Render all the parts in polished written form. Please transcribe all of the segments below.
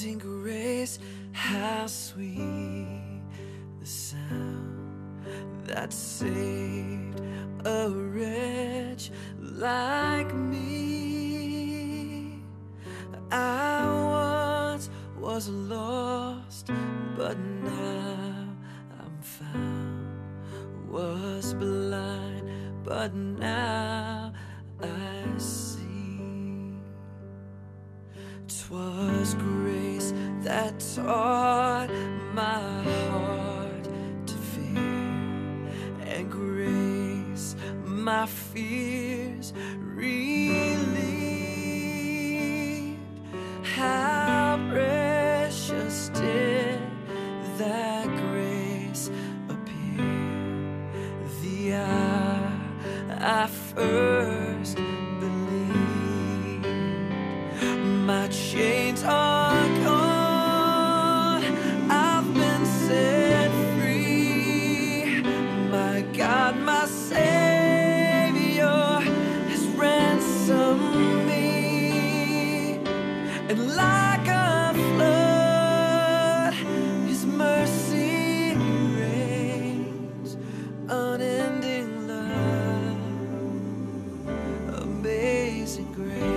Amazing grace, how sweet the sound that saved a wretch like me. I once was lost, but now I'm found. Was blind, but now I see. 'Twas grace that taught my heart to fear, and grace my fears relieved. How precious did that grace appear the hour I first believed. My chains are gone, I've been set free. My God, my Savior has ransomed me. And like a flood, His mercy reigns. Unending love, amazing grace.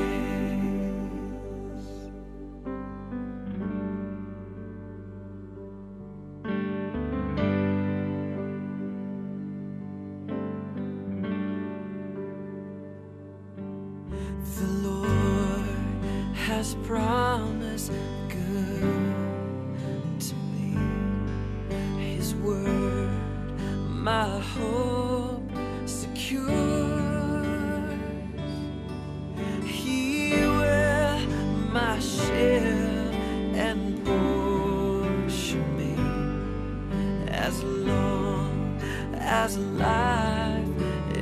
The Lord has promised good to me. His word, my hope secure. He will my shield and portion me, as long as life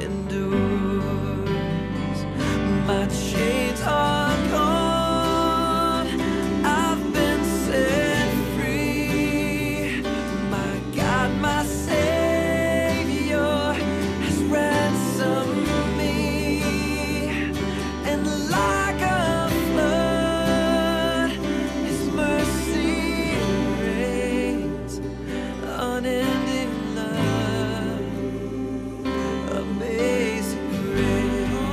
endures. My chains are gone, I've been set free. My God, my Savior has ransomed me. And like a flood, His mercy reigns. Unending love, amazing grace.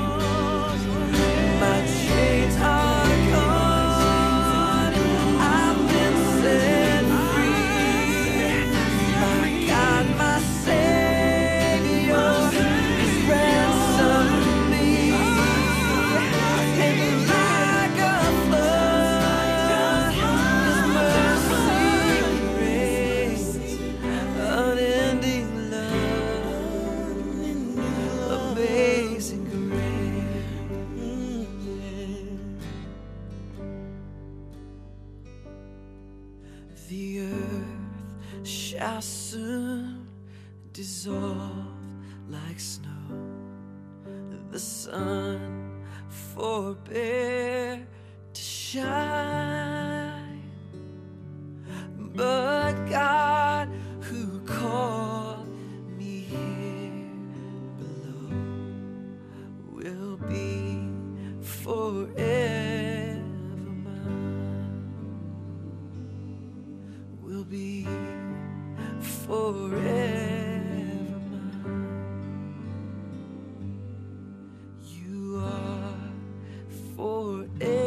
My chains are gone, I've been set free. My God, my Savior has ransomed me. And like a flood, His mercy reigns. Unending love, amazing grace. The earth shall soon dissolve like snow. The sun forbear to shine, but God who called me here below will be forever mine. Will be forever mine. You are forever